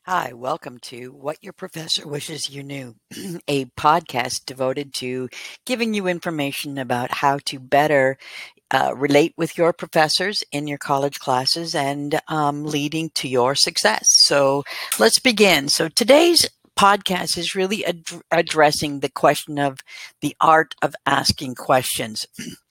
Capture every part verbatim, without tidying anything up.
Hi, welcome to What Your Professor Wishes You Knew, a podcast devoted to giving you information about how to better uh, relate with your professors in your college classes and um, leading to your success. So let's begin. So today's podcast is really ad- addressing the question of the art of asking questions.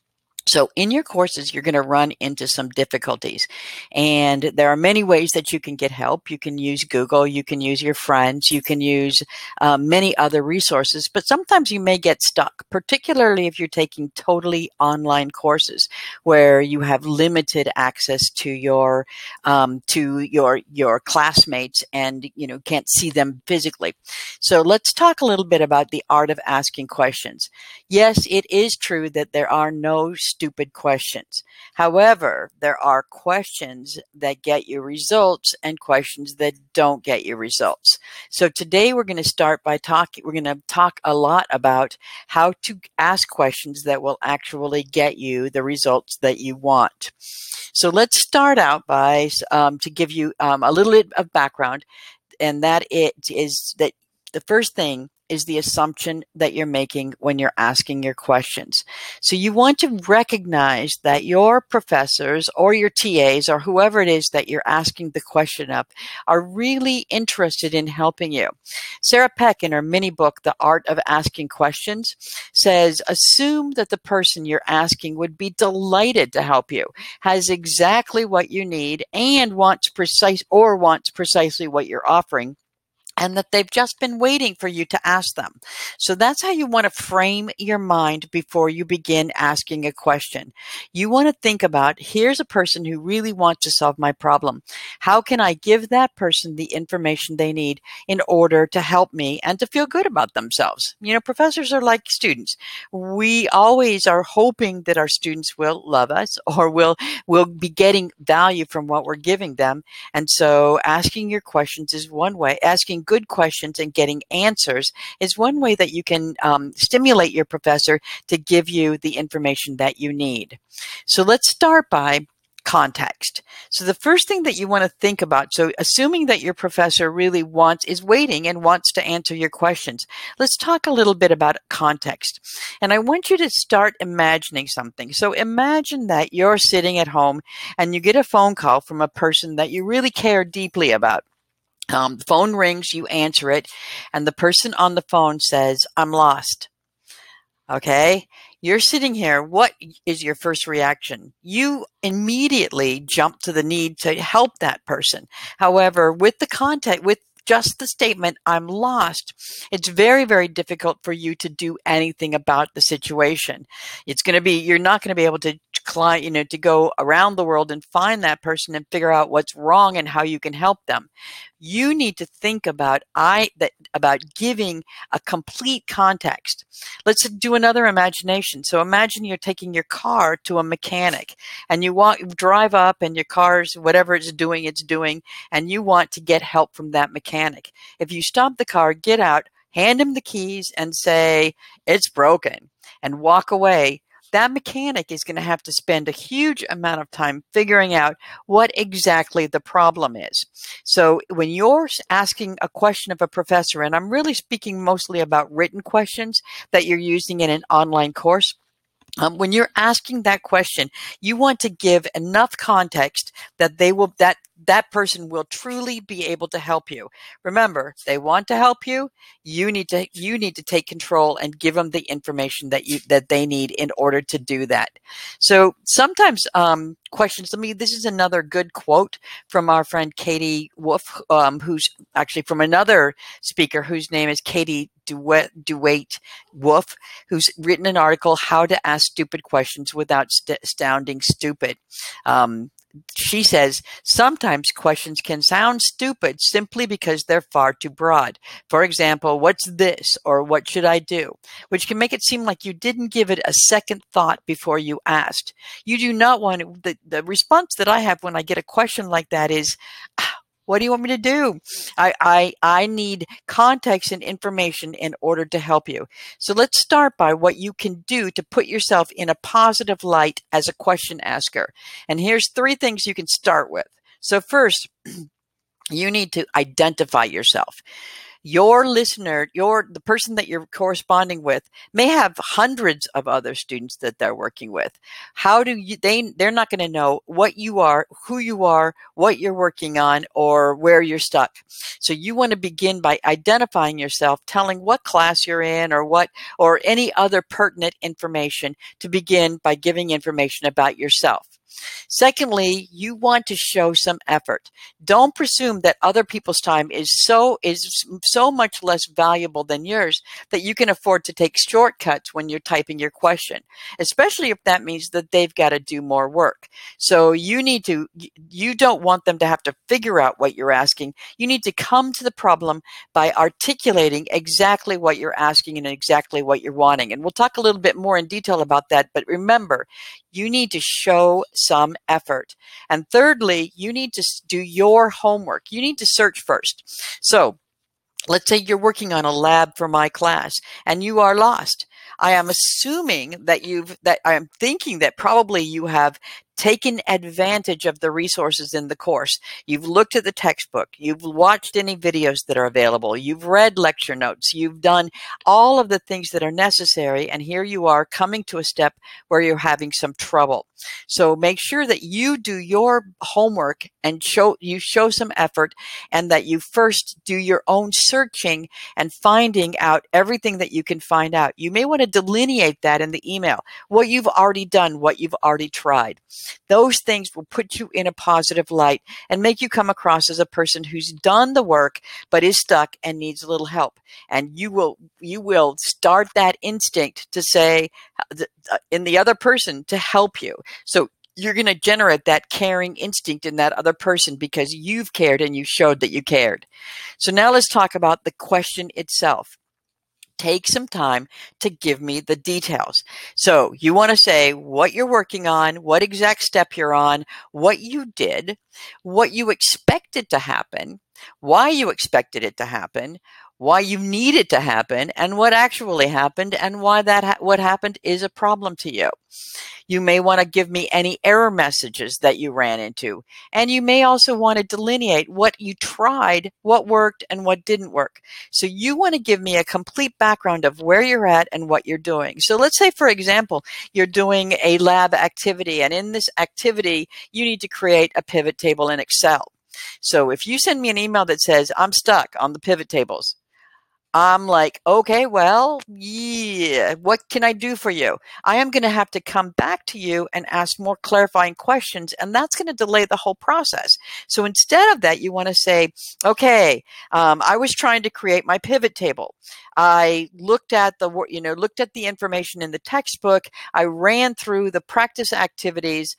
So in your courses, you're going to run into some difficulties, and there are many ways that you can get help. You can use Google, you can use your friends, you can use uh, many other resources, but sometimes you may get stuck, particularly if you're taking totally online courses where you have limited access to your um, to your your classmates and you know can't see them physically. So let's talk a little bit about the art of asking questions. Yes, it is true that there are no stupid questions. However, there are questions that get you results and questions that don't get you results. So today we're going to start by talking, we're going to talk a lot about how to ask questions that will actually get you the results that you want. So let's start out by, um, to give you um, a little bit of background, and that it is that the first thing is the assumption that you're making when you're asking your questions. So you want to recognize that your professors or your T As or whoever it is that you're asking the question of are really interested in helping you. Sarah Peck, in her mini book, The Art of Asking Questions, says, assume that the person you're asking would be delighted to help you, has exactly what you need, and wants precise or wants precisely what you're offering, and that they've just been waiting for you to ask them. So that's how you want to frame your mind before you begin asking a question. You want to think about, here's a person who really wants to solve my problem. How can I give that person the information they need in order to help me and to feel good about themselves? You know, professors are like students. We always are hoping that our students will love us or will, will be getting value from what we're giving them. And so asking your questions is one way. Asking good questions and getting answers is one way that you can um, stimulate your professor to give you the information that you need. So let's start by context. So the first thing that you want to think about, so assuming that your professor really wants, is waiting and wants to answer your questions, let's talk a little bit about context. And I want you to start imagining something. So imagine that you're sitting at home and you get a phone call from a person that you really care deeply about. Um, the phone rings, you answer it, and the person on the phone says, I'm lost. Okay. You're sitting here. What is your first reaction? You immediately jump to the need to help that person. However, with the context, with just the statement, I'm lost, it's very, very difficult for you to do anything about the situation. It's going to be, you're not going to be able to climb, you know, to go around the world and find that person and figure out what's wrong and how you can help them. You need to think about I that about giving a complete context. Let's do another imagination. So imagine you're taking your car to a mechanic and you walk, drive up and your car's, whatever it's doing, it's doing, and you want to get help from that mechanic. If you stop the car, get out, hand him the keys and say, it's broken, and walk away, that mechanic is going to have to spend a huge amount of time figuring out what exactly the problem is. So when you're asking a question of a professor, and I'm really speaking mostly about written questions that you're using in an online course, um, when you're asking that question, you want to give enough context that they will that that person will truly be able to help you. Remember, they want to help you. You need to you need to take control and give them the information that you that they need in order to do that. So sometimes um, questions. Let me. This is another good quote from our friend Katie Wolf, um, who's actually from another speaker whose name is Katie DeWitt, DeWitt Wolf, who's written an article, How to Ask Stupid Questions Without St- Sounding Stupid. Um, she says, sometimes questions can sound stupid simply because they're far too broad. For example, what's this, or what should I do? Which can make it seem like you didn't give it a second thought before you asked. You do not want to, the, the response that I have when I get a question like that is, what do you want me to do? I, I, I need context and information in order to help you. So let's start by what you can do to put yourself in a positive light as a question asker. And here's three things you can start with. So first, You need to identify yourself. Your listener, your the person that you're corresponding with may have hundreds of other students that they're working with. How do you they they're not going to know what you are, who you are, what you're working on, or where you're stuck. So you want to begin by identifying yourself, telling what class you're in or what or any other pertinent information to begin by giving information about yourself. Secondly, you want to show some effort. Don't presume that other people's time is so is so much less valuable than yours that you can afford to take shortcuts when you're typing your question, especially if that means that they've got to do more work. So you need to you don't want them to have to figure out what you're asking. You need to come to the problem by articulating exactly what you're asking and exactly what you're wanting. And we'll talk a little bit more in detail about that, but remember, you need to show some effort. And thirdly, you need to do your homework. You need to search first. So let's say you're working on a lab for my class and you are lost. I am assuming that you've, that I am thinking that probably you have taken advantage of the resources in the course. You've looked at the textbook. You've watched any videos that are available. You've read lecture notes. You've done all of the things that are necessary. And here you are coming to a step where you're having some trouble. So make sure that you do your homework and show, you show some effort, and that you first do your own searching and finding out everything that you can find out. You may want to delineate that in the email, what you've already done, what you've already tried. Those things will put you in a positive light and make you come across as a person who's done the work but is stuck and needs a little help. And you will you will start that instinct to say in the other person to help you. So you're going to generate that caring instinct in that other person because you've cared and you showed that you cared. So now let's talk about the question itself. Take some time to give me the details. So you want to say what you're working on, what exact step you're on, what you did, what you expected to happen, why you expected it to happen, why you need it to happen, and what actually happened, and why that ha- what happened is a problem to you. You may want to give me any error messages that you ran into. And you may also want to delineate what you tried, what worked, and what didn't work. So you want to give me a complete background of where you're at and what you're doing. So let's say, for example, you're doing a lab activity, and in this activity, you need to create a pivot table in Excel. So if you send me an email that says, I'm stuck on the pivot tables, I'm like, okay, well, yeah, what can I do for you? I am going to have to come back to you and ask more clarifying questions, and that's going to delay the whole process. So instead of that, you want to say, okay, um, I was trying to create my pivot table. I looked at the, you know, looked at the information in the textbook. I ran through the practice activities.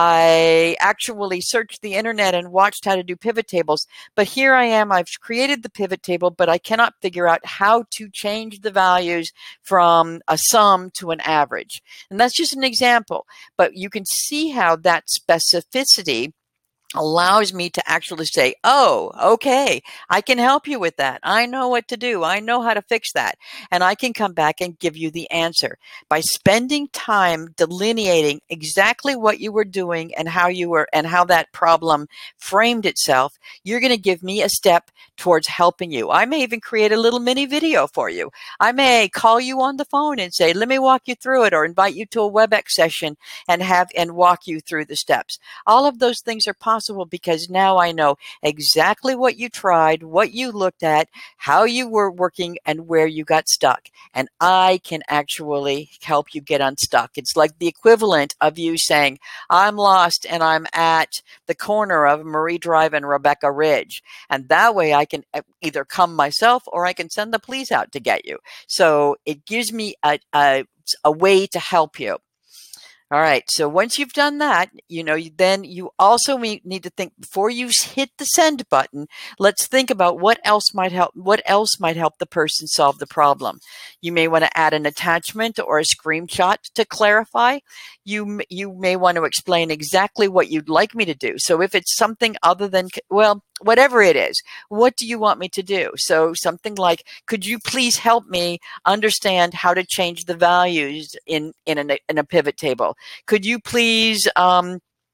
I actually searched the internet and watched how to do pivot tables. But here I am, I've created the pivot table, but I cannot figure out how to change the values from a sum to an average. And that's just an example, but you can see how that specificity allows me to actually say, oh, okay, I can help you with that. I know what to do. I know how to fix that. And I can come back and give you the answer. By spending time delineating exactly what you were doing and how you were and how that problem framed itself, you're going to give me a step towards helping you. I may even create a little mini video for you. I may call you on the phone and say, let me walk you through it, or invite you to a WebEx session and have and walk you through the steps. All of those things are possible because now I know exactly what you tried, what you looked at, how you were working, and where you got stuck. And I can actually help you get unstuck. It's like the equivalent of you saying, I'm lost and I'm at the corner of Marie Drive and Rebecca Ridge. And that way I can either come myself or I can send the police out to get you. So it gives me a, a, a way to help you. All right. So once you've done that, you know, then you also need to think before you hit the send button. Let's think about what else might help. What else might help the person solve the problem? You may want to add an attachment or a screenshot to clarify. You you may want to explain exactly what you'd like me to do. So if it's something other than, well, whatever it is, what do you want me to do? So something like, could you please help me understand how to change the values in in a, in a pivot table? Could you please um,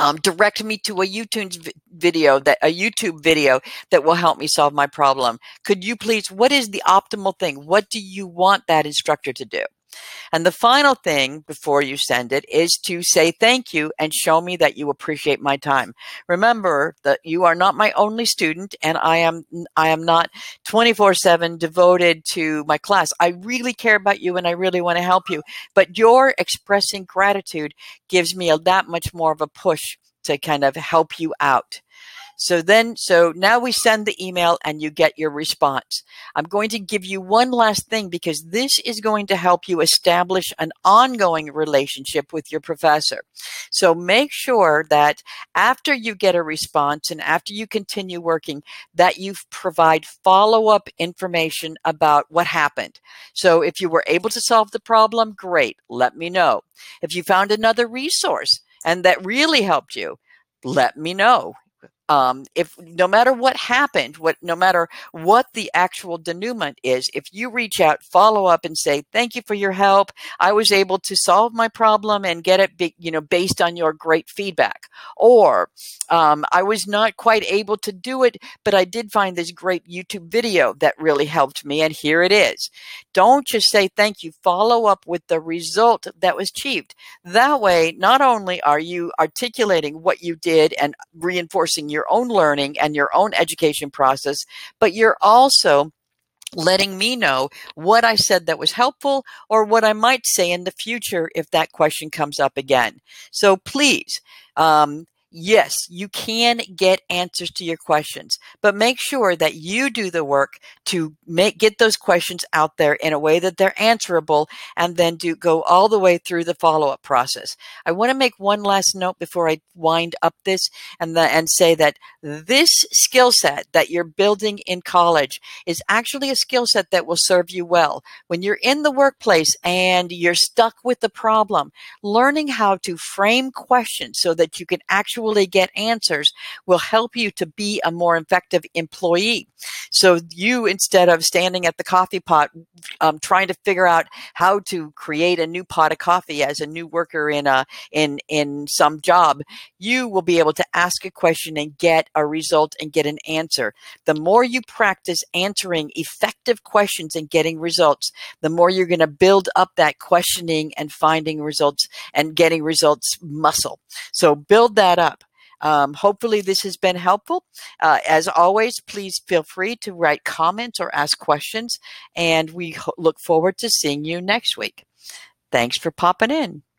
Um, direct me to a YouTube video that a YouTube video that will help me solve my problem. Could you please, what is the optimal thing? What do you want that instructor to do? And the final thing before you send it is to say thank you and show me that you appreciate my time. Remember that you are not my only student, and I am I am not twenty-four seven devoted to my class. I really care about you and I really want to help you. But your expressing gratitude gives me a, that much more of a push to kind of help you out. So then, so now we send the email and you get your response. I'm going to give you one last thing because this is going to help you establish an ongoing relationship with your professor. So make sure that after you get a response and after you continue working, that you provide follow-up information about what happened. So if you were able to solve the problem, great, let me know. If you found another resource and that really helped you, let me know. Um, if no matter what happened, what no matter what the actual denouement is, if you reach out, follow up, and say thank you for your help, I was able to solve my problem and get it, be, you know, based on your great feedback, or um, I was not quite able to do it, but I did find this great YouTube video that really helped me, and here it is. Don't just say thank you. Follow up with the result that was achieved. That way, not only are you articulating what you did and reinforcing your own learning and your own education process, but you're also letting me know what I said that was helpful or what I might say in the future if that question comes up again. So please, um, yes, you can get answers to your questions, but make sure that you do the work to make get those questions out there in a way that they're answerable, and then do go all the way through the follow-up process. I want to make one last note before I wind up this, and the, and say that this skill set that you're building in college is actually a skill set that will serve you well when you're in the workplace and you're stuck with the problem. Learning how to frame questions so that you can actually get answers will help you to be a more effective employee. So you, instead of standing at the coffee pot um, trying to figure out how to create a new pot of coffee as a new worker in a in in some job, you will be able to ask a question and get a result and get an answer. The more you practice answering effective questions and getting results, the more you're going to build up that questioning and finding results and getting results muscle. So build that up. Um, hopefully this has been helpful. Uh, as always, please feel free to write comments or ask questions, and we look forward to seeing you next week. Thanks for popping in.